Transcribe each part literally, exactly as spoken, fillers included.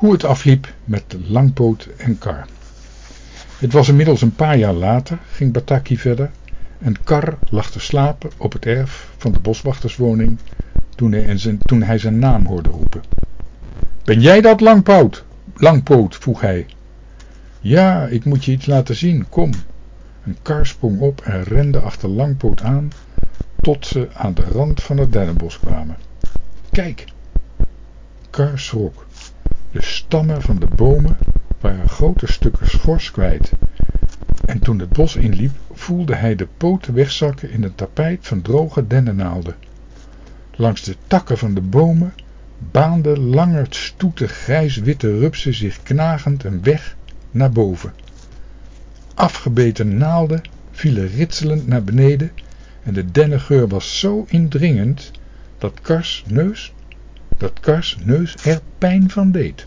Hoe het afliep met Langpoot en Kar. Het was inmiddels een paar jaar later, ging Bataki verder, en Kar lag te slapen op het erf van de boswachterswoning toen hij, zijn, toen hij zijn naam hoorde roepen. Ben jij dat, Langpoot? Langpoot, vroeg hij. Ja, ik moet je iets laten zien, kom. En Kar sprong op en rende achter Langpoot aan, tot ze aan de rand van het dennenbos kwamen. Kijk! Kar schrok. De stammen van de bomen waren grote stukken schors kwijt. En toen het bos inliep, voelde hij de poten wegzakken in een tapijt van droge dennennaalden. Langs de takken van de bomen baanden lange stoeten grijs-witte rupsen zich knagend een weg naar boven. Afgebeten naalden vielen ritselend naar beneden en de dennengeur was zo indringend dat Kars neus, dat Kars neus er pijn van deed.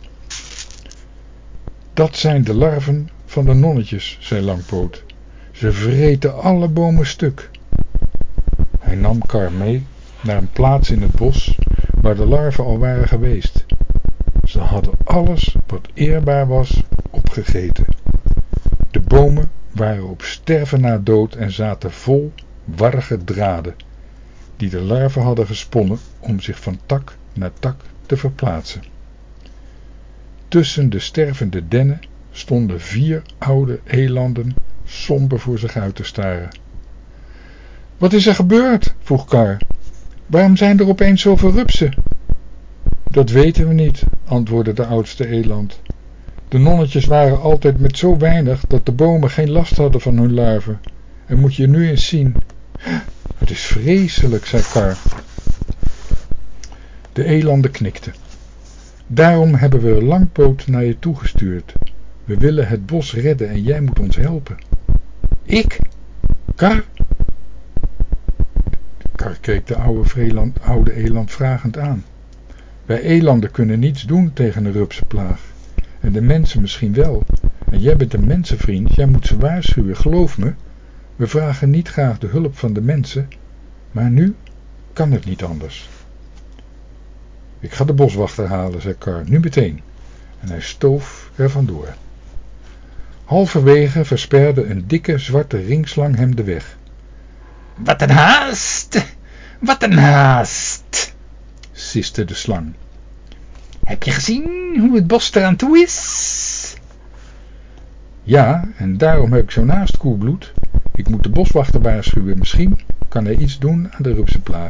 Dat zijn de larven van de nonnetjes, zei Langpoot. Ze vreten alle bomen stuk. Hij nam Kar mee naar een plaats in het bos waar de larven al waren geweest. Ze hadden alles wat eerbaar was opgegeten. De bomen waren op sterven na dood en zaten vol warrige draden, die de larven hadden gesponnen om zich van tak naar tak te verplaatsen. Tussen de stervende dennen stonden vier oude elanden somber voor zich uit te staren. Wat is er gebeurd? Vroeg Kar. Waarom zijn er opeens zoveel rupsen? Dat weten we niet, antwoordde de oudste eland. De nonnetjes waren altijd met zo weinig dat de bomen geen last hadden van hun larven. En moet je nu eens zien. Het is vreselijk, zei Kar. De elanden knikten. Daarom hebben we Langpoot naar je toegestuurd. We willen het bos redden en jij moet ons helpen. Ik? Kar? Kar keek de oude, vreeland, oude eland vragend aan. Wij elanden kunnen niets doen tegen een rupsenplaag. En de mensen misschien wel. En jij bent een mensenvriend, jij moet ze waarschuwen, geloof me. We vragen niet graag de hulp van de mensen, maar nu kan het niet anders. Ik ga de boswachter halen, zei Kar, nu meteen. En hij stoof er vandoor. Halverwege versperde een dikke zwarte ringslang hem de weg. Wat een haast! Wat een haast! siste de slang. Heb je gezien hoe het bos eraan toe is? Ja, en daarom heb ik zo'n haast, Koelbloed. Ik moet de boswachter waarschuwen, misschien kan hij iets doen aan de rupsenplaag.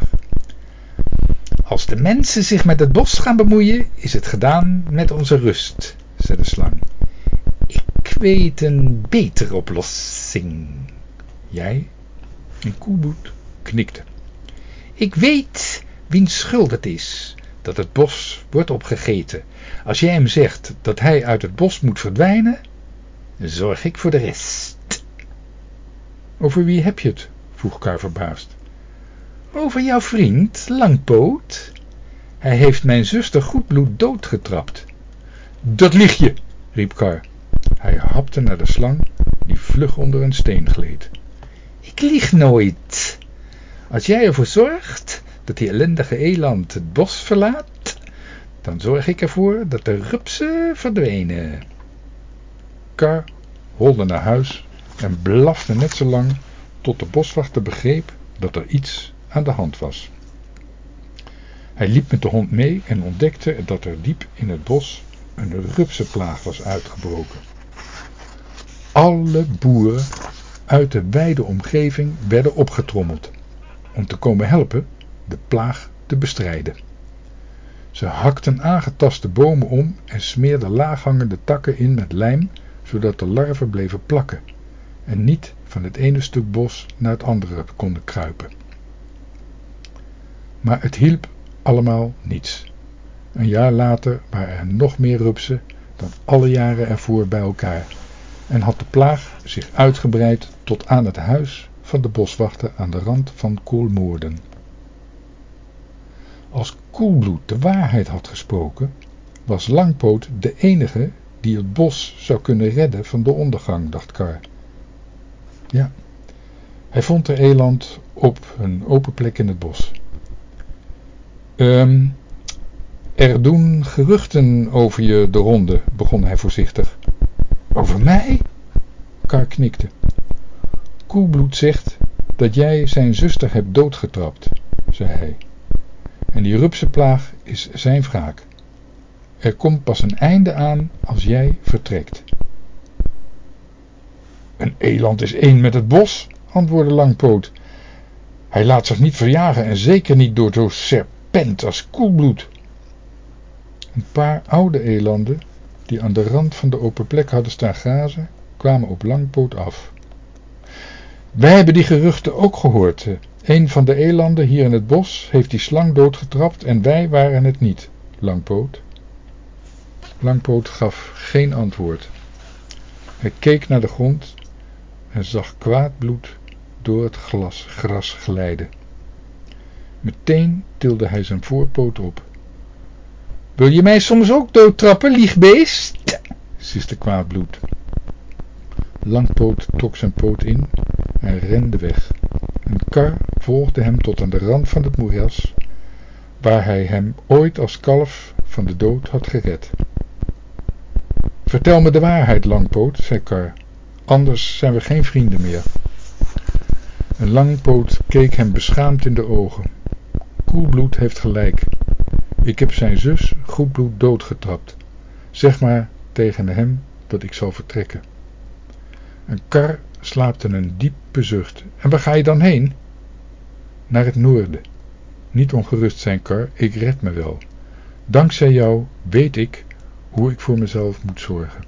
Als de mensen zich met het bos gaan bemoeien, is het gedaan met onze rust, zei de slang. Ik weet een betere oplossing. Jij? En Koelbloed knikte. Ik weet wiens schuld het is dat het bos wordt opgegeten. Als jij hem zegt dat hij uit het bos moet verdwijnen, zorg ik voor de rest. Over wie heb je het? Vroeg Kar verbaasd. Over jouw vriend, Langpoot. Hij heeft mijn zuster Goedbloed doodgetrapt. Dat lieg je, riep Kar. Hij hapte naar de slang, die vlug onder een steen gleed. Ik lieg nooit. Als jij ervoor zorgt dat die ellendige eland het bos verlaat, dan zorg ik ervoor dat de rupsen verdwenen. Kar holde naar huis en blafte net zo lang tot de boswachter begreep dat er iets aan de hand was. Hij liep met de hond mee en ontdekte dat er diep in het bos een rupsenplaag was uitgebroken. Alle boeren uit de wijde omgeving werden opgetrommeld om te komen helpen de plaag te bestrijden. Ze hakten aangetaste bomen om en smeerden laaghangende takken in met lijm, zodat de larven bleven plakken en niet van het ene stuk bos naar het andere konden kruipen. Maar het hielp allemaal niets. Een jaar later waren er nog meer rupsen dan alle jaren ervoor bij elkaar en had de plaag zich uitgebreid tot aan het huis van de boswachter aan de rand van Kolmoorden. Als Koelbloed de waarheid had gesproken, was Langpoot de enige die het bos zou kunnen redden van de ondergang, dacht Kar. Ja, hij vond de eland op een open plek in het bos. Um, Er doen geruchten over je de ronde, begon hij voorzichtig. Over mij? Kar knikte. Koelbloed zegt dat jij zijn zuster hebt doodgetrapt, zei hij. En die rupsenplaag is zijn wraak. Er komt pas een einde aan als jij vertrekt. Een eland is één met het bos, antwoordde Langpoot. Hij laat zich niet verjagen en zeker niet door zo'n serpent als Koelbloed. Een paar oude elanden, die aan de rand van de open plek hadden staan grazen, kwamen op Langpoot af. Wij hebben die geruchten ook gehoord. Een van de elanden hier in het bos heeft die slang doodgetrapt en wij waren het niet, Langpoot. Langpoot gaf geen antwoord. Hij keek naar de grond en zag kwaad bloed door het glas, gras glijden. Meteen tilde hij zijn voorpoot op. Wil je mij soms ook doodtrappen, liegbeest? siste Kwaadbloed. Langpoot trok zijn poot in en rende weg. Een kar volgde hem tot aan de rand van het moeras, waar hij hem ooit als kalf van de dood had gered. Vertel me de waarheid, Langpoot, zei Kar, anders zijn we geen vrienden meer. En Langpoot keek hem beschaamd in de ogen. Koelbloed heeft gelijk. Ik heb zijn zus Goedbloed doodgetrapt. Zeg maar tegen hem dat ik zal vertrekken. En Kar slaapte een diepe zucht. En waar ga je dan heen? Naar het noorden. Niet ongerust zijn, Kar, ik red me wel. Dankzij jou weet ik hoe ik voor mezelf moet zorgen.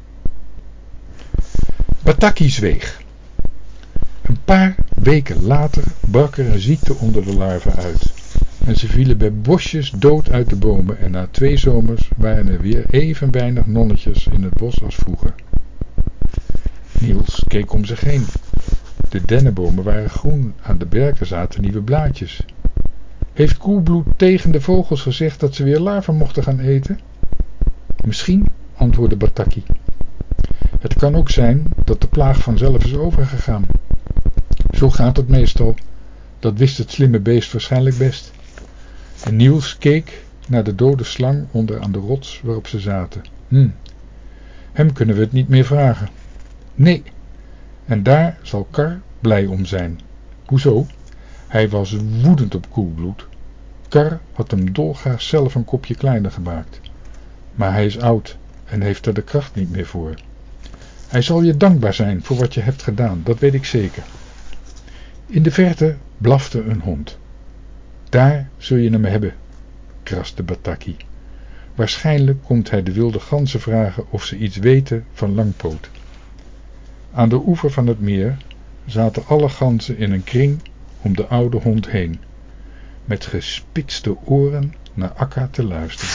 Bataki zweeg. Een paar weken later brak er een ziekte onder de larven uit. En ze vielen bij bosjes dood uit de bomen en na twee zomers waren er weer even weinig nonnetjes in het bos als vroeger. Niels keek om zich heen. De dennenbomen waren groen, aan de berken zaten nieuwe blaadjes. Heeft Koelbloed tegen de vogels gezegd dat ze weer larven mochten gaan eten? Misschien, antwoordde Bataki. Het kan ook zijn dat de plaag vanzelf is overgegaan. Zo gaat het meestal. Dat wist het slimme beest waarschijnlijk best. En Niels keek naar de dode slang onder aan de rots waarop ze zaten. Hm, hem kunnen we het niet meer vragen. Nee, en daar zal Kar blij om zijn. Hoezo? Hij was woedend op Koelbloed. Kar had hem dolgraag zelf een kopje kleiner gemaakt. Maar hij is oud en heeft er de kracht niet meer voor. Hij zal je dankbaar zijn voor wat je hebt gedaan, dat weet ik zeker. In de verte blafte een hond. Daar zul je hem hebben, kraste Bataki. Waarschijnlijk komt hij de wilde ganzen vragen of ze iets weten van Langpoot. Aan de oever van het meer zaten alle ganzen in een kring om de oude hond heen, met gespitste oren naar Akka te luisteren.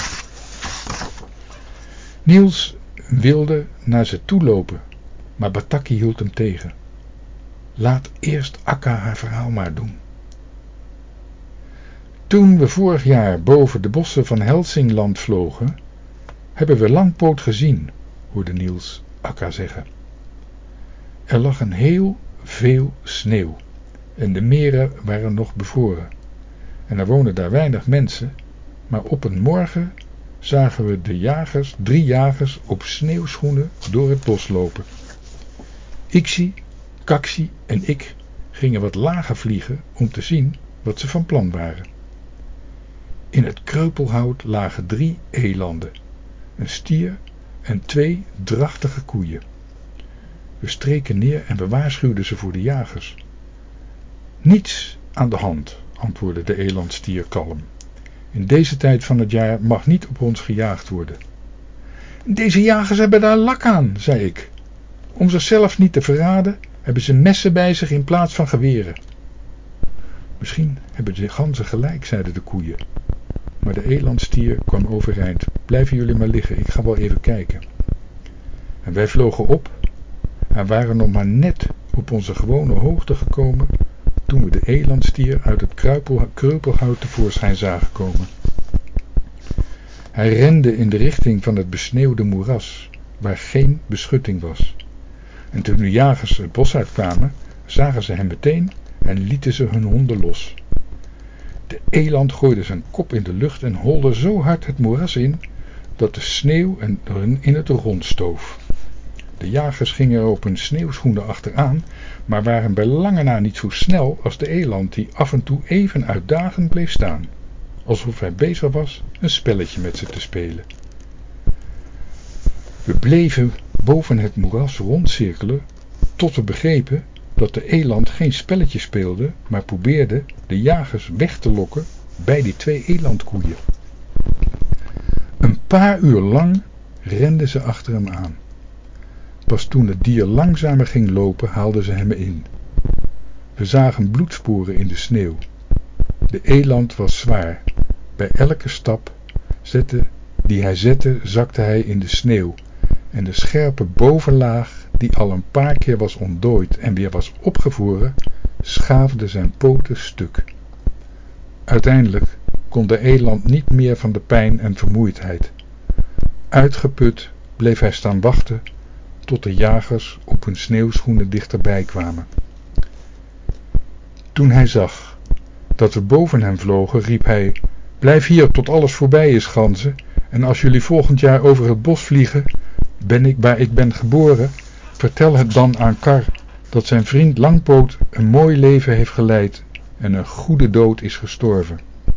Niels wilde naar ze toe lopen, maar Bataki hield hem tegen. Laat eerst Akka haar verhaal maar doen. Toen we vorig jaar boven de bossen van Helsingland vlogen, hebben we Langpoot gezien, hoorde Niels Akka zeggen. Er lag een heel veel sneeuw en de meren waren nog bevroren. En er wonen daar weinig mensen, maar op een morgen zagen we de jagers, drie jagers op sneeuwschoenen door het bos lopen. Iksi, Kaksi en ik gingen wat lager vliegen om te zien wat ze van plan waren. In het kreupelhout lagen drie elanden, een stier en twee drachtige koeien. We streken neer en we waarschuwden ze voor de jagers. Niets aan de hand, antwoordde de elandstier kalm. In deze tijd van het jaar mag niet op ons gejaagd worden. Deze jagers hebben daar lak aan, zei ik. Om zichzelf niet te verraden, hebben ze messen bij zich in plaats van geweren. Misschien hebben de ganzen gelijk, zeiden de koeien. Maar de elandstier kwam overeind. Blijven jullie maar liggen, ik ga wel even kijken. En wij vlogen op en waren nog maar net op onze gewone hoogte gekomen toen we de elandstier uit het kruipel, kreupelhout tevoorschijn zagen komen. Hij rende in de richting van het besneeuwde moeras, waar geen beschutting was. En toen de jagers het bos uitkwamen, zagen ze hem meteen en lieten ze hun honden los. De eland gooide zijn kop in de lucht en holde zo hard het moeras in, dat de sneeuw in het rond stoof. De jagers gingen er op hun sneeuwschoenen achteraan, maar waren bij lange na niet zo snel als de eland, die af en toe even uitdagend bleef staan, alsof hij bezig was een spelletje met ze te spelen. We bleven boven het moeras rondcirkelen, tot we begrepen dat de eland geen spelletje speelde, maar probeerde de jagers weg te lokken bij die twee elandkoeien. Een paar uur lang renden ze achter hem aan. Pas toen het dier langzamer ging lopen, haalden ze hem in. We zagen bloedsporen in de sneeuw. De eland was zwaar. Bij elke stap zette, die hij zette, zakte hij in de sneeuw. En de scherpe bovenlaag, die al een paar keer was ontdooid en weer was opgevroren, schaafde zijn poten stuk. Uiteindelijk kon de eland niet meer van de pijn en vermoeidheid. Uitgeput bleef hij staan wachten tot de jagers op hun sneeuwschoenen dichterbij kwamen. Toen hij zag dat we boven hem vlogen, riep hij: "Blijf hier tot alles voorbij is, ganzen, en als jullie volgend jaar over het bos vliegen, ben ik waar ik ben geboren, vertel het dan aan Kar dat zijn vriend Langpoot een mooi leven heeft geleid en een goede dood is gestorven."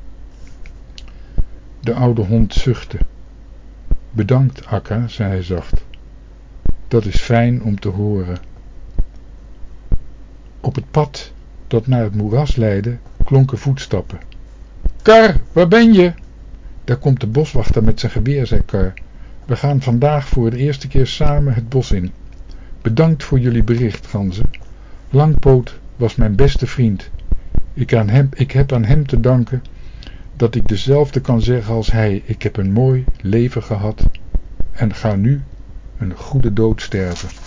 De oude hond zuchtte. "Bedankt, Akka," zei hij zacht. "Dat is fijn om te horen." Op het pad dat naar het moeras leidde, klonken voetstappen. "Kar, waar ben je?" "Daar komt de boswachter met zijn geweer," zei Kar. "We gaan vandaag voor de eerste keer samen het bos in. Bedankt voor jullie bericht, ganzen. Langpoot was mijn beste vriend. Ik, aan hem, ik heb aan hem te danken dat ik dezelfde kan zeggen als hij. Ik heb een mooi leven gehad en ga nu een goede dood sterven."